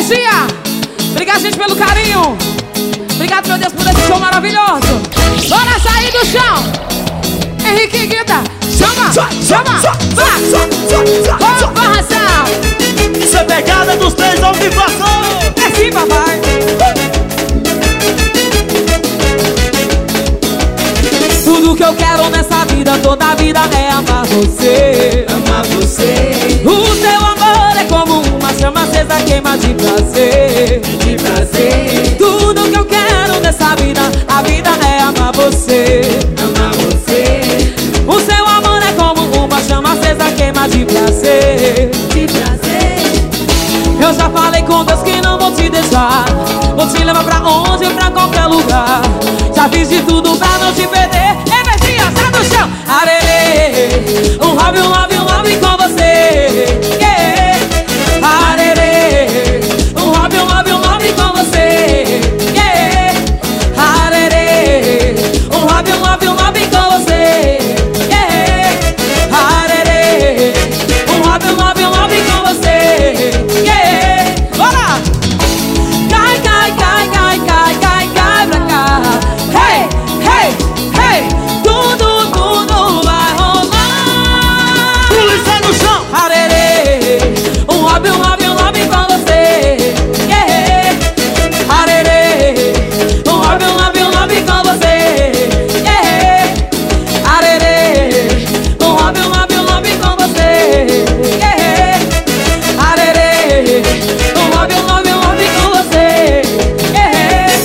Energia! Obrigado, gente, pelo carinho. Obrigado, meu Deus, por esse show maravilhoso. Bora sair do chão. Henrique Guita, chama, chama, vai. Convarração. Isso é pegada dos três ao vibração. É sim, papai. Tudo que eu quero nessa vida, toda a vida é amar você. Amar você. O seu amor é como uma chama acesa, queima de prazer. De prazer. Tudo que eu quero nessa vida, a vida é amar você. Amar você. O seu amor é como uma chama acesa, queima de prazer. De prazer. Eu já falei com Deus que não vou te deixar. Vou te levar pra onde, pra qualquer lugar. Já fiz de tudo pra não te perder. Energia, sai do chão. Arerê, um hobby com você. Yeah. Arerê, um hobby com você. Yeah. Arerê, um hobby com você. Yeah. Arerê, um hobby com você. Yeah. Bora! Cai, cai, cai, cai, cai, cai, cai pra cá. Hey, hey, hey, tudo vai rolar. Pula no chão. Arerê, um hobby com você. Yeah. Arerê, um hobby com você. Yeah. Arerê, um hobby com você. Yeah. Arerê, um hobby com você. Yeah.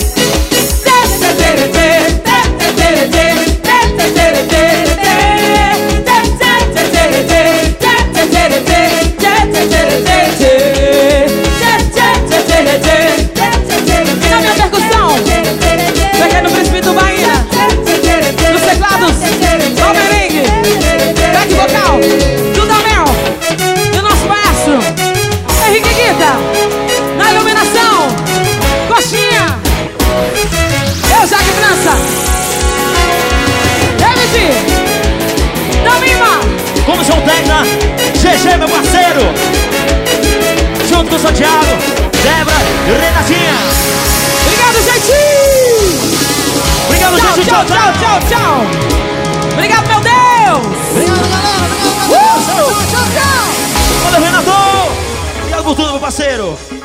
Na minha percussão, peguei no príncipe do Bahia. Nos teclados, só merengue, back vocal, tudo a mel. E o nosso maestro, Henrique Guita. Na iluminação, coxinha. Eu, Jaque França. David, Damima. Como João Tecna, GG, meu parceiro. Junto com Santiago, Débora e Renatinha. Obrigado, gente. Obrigado, Tchau, gente. tchau, tchau, tchau, tchau. Obrigado, meu Deus. Obrigado, galera. Obrigado, Tchau, tchau, tchau. Valeu, Renato. Obrigado por tudo, meu parceiro.